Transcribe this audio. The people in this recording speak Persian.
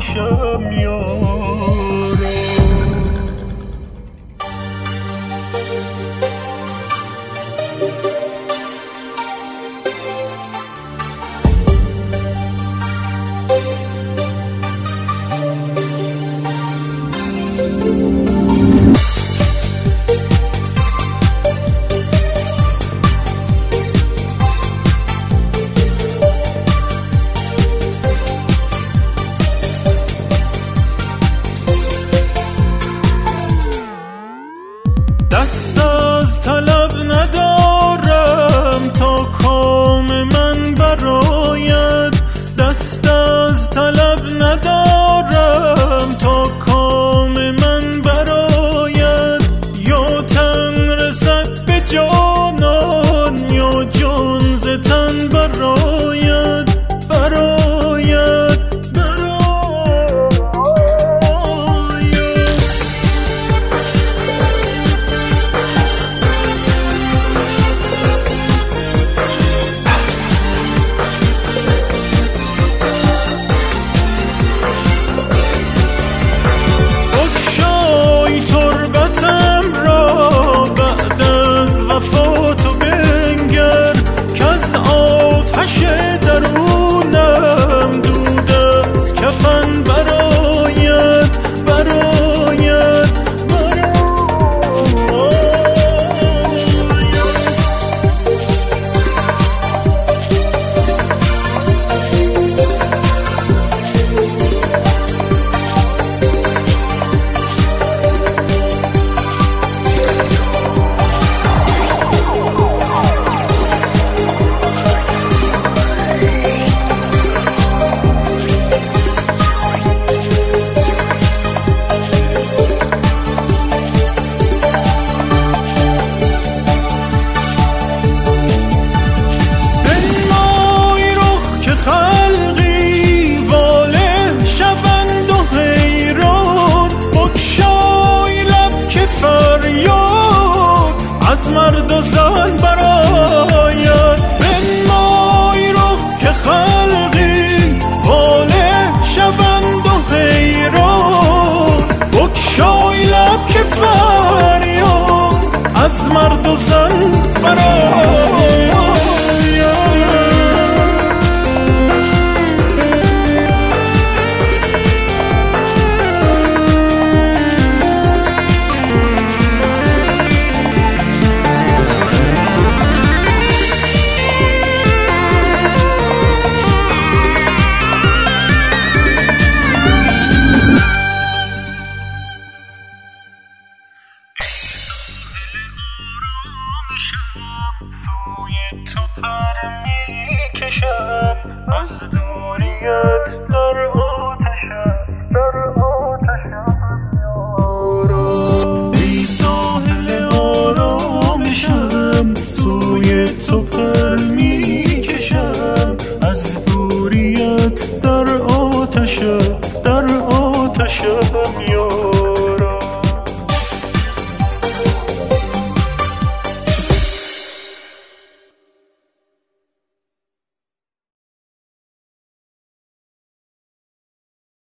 آرامشم یارا. دست از طلب ندارم تا کام من براید، دست از طلب ندارم تا کام من براید. یا تن رسد به جانان یا جان ز تن براید، براید. از مرد و زن براید بنمای رخ که خلقی واله شوند و حیران، بگشای لب که فریاد از مرد و زن براید. سوی تو پر میکشم از دوریت، در آتشم یارا. ای ساحل آرامشم سوی تو